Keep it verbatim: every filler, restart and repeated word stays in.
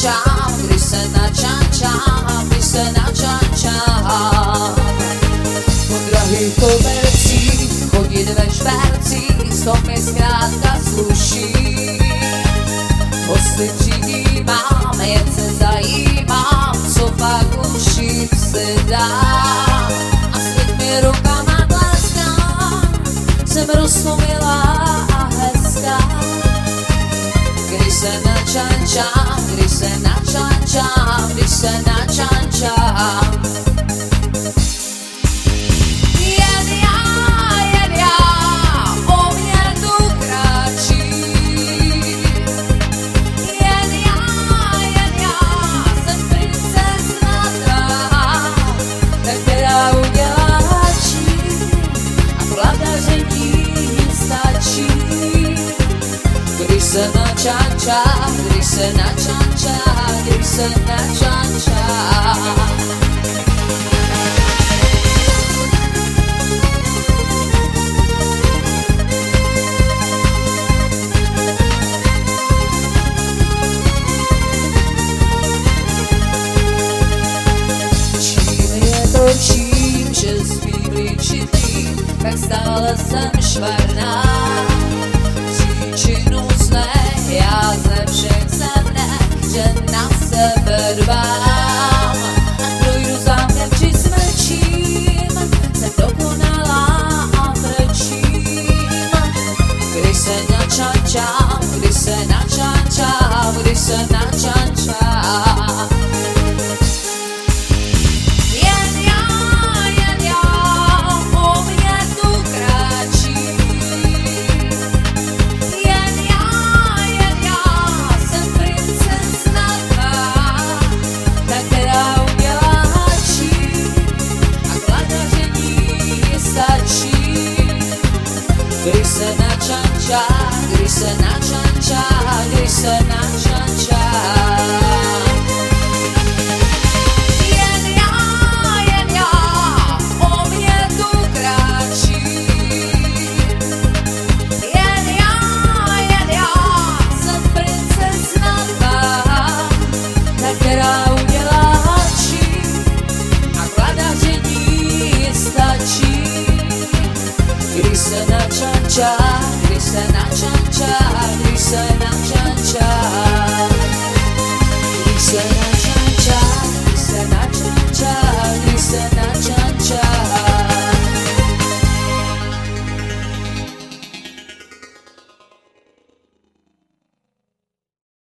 načančám, když se načančám, když se načančám. Po drahých kobercích chodit ve špercích, to mi zkrátka sluší. Hosty přijímám, jen se zajímám, co pak ušít se dá. A svět mi rukama tleská, jsem roztomilá a hezká. Když se načančám, když se načančám, když se načančám. Jen já, jen já, o mě tu kráčí. Jen já, jen já, jsem princezna drahá, která udělá čin a vladaření stačí. Když se načančám, když se načančám, když se načančám. Čím je to čím, že s výbličitým, tak stále jsem švarná. Příčinu zlé, já ze všech zemne, že na sebe dbám. A projdu záměr či smrčím, jsem dokonalá a mrčím. Když se načančám, když se načančám, když se načančám. Jen já, jen já, o mě tu kráčí. Jen já, jen já, jsem princezna tvá, ta, která udělá čin a vladaření stačí. Když se načančám, když se načančám, když se načančám. Jen já, jen já, o mě tu kráčí. Jen já, jen já, jsem princezna tvá, ta, která udělá čin a vladaření stačí. Když se načančá, když se načančá, když se načančá, když se načančá.